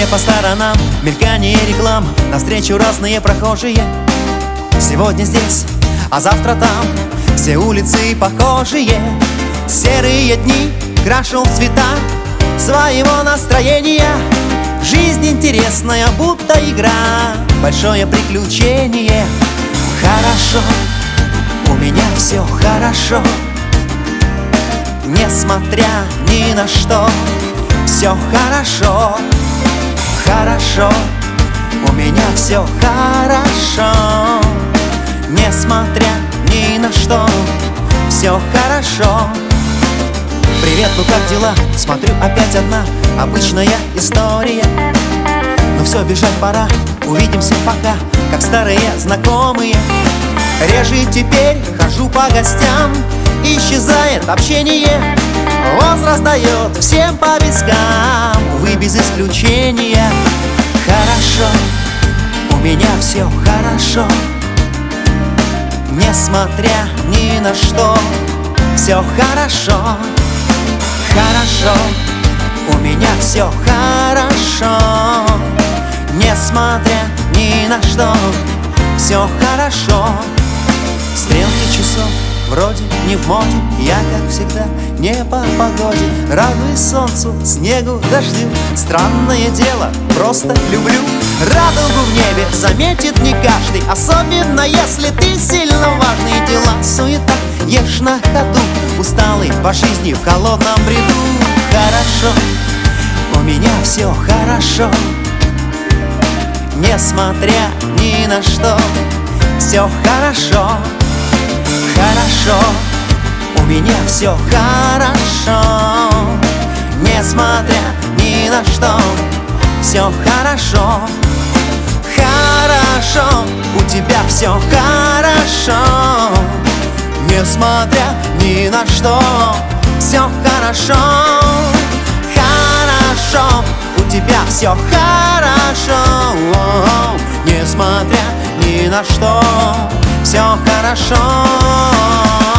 Шумение по сторонам, мелькание реклам, навстречу разные прохожие. Сегодня здесь, а завтра там, все улицы похожие. Серые дни крашу в цвета своего настроения. Жизнь интересная, будто игра, большое приключение. Хорошо, у меня все хорошо, несмотря ни на что. Все хорошо, хорошо, у меня все хорошо, несмотря ни на что. Все хорошо. Привет, ну как дела? Смотрю, опять одна обычная история. Но все, бежать пора, увидимся пока, как старые знакомые. Реже теперь хожу по гостям, исчезает общение. Возраст дает всем по вискам, увы, без исключения. Хорошо, у меня все хорошо, несмотря ни на что. Все хорошо, хорошо, у меня все хорошо, несмотря ни на что. Все хорошо. Стрелки часов вроде не в моде, я, как всегда, не по погоде. Радуюсь солнцу, снегу, дождю. Странное дело, просто люблю. Радугу в небе заметит не каждый, особенно если ты сильно важные дела. Суета, ешь на ходу, усталый по жизни в холодном бреду. Хорошо, у меня все хорошо, несмотря ни на что. Все хорошо, хорошо, у меня все хорошо, несмотря ни на что. Все хорошо, хорошо, у тебя все хорошо, несмотря ни на что. Все хорошо, хорошо, у тебя все хорошо, несмотря ни на что. Все хорошо.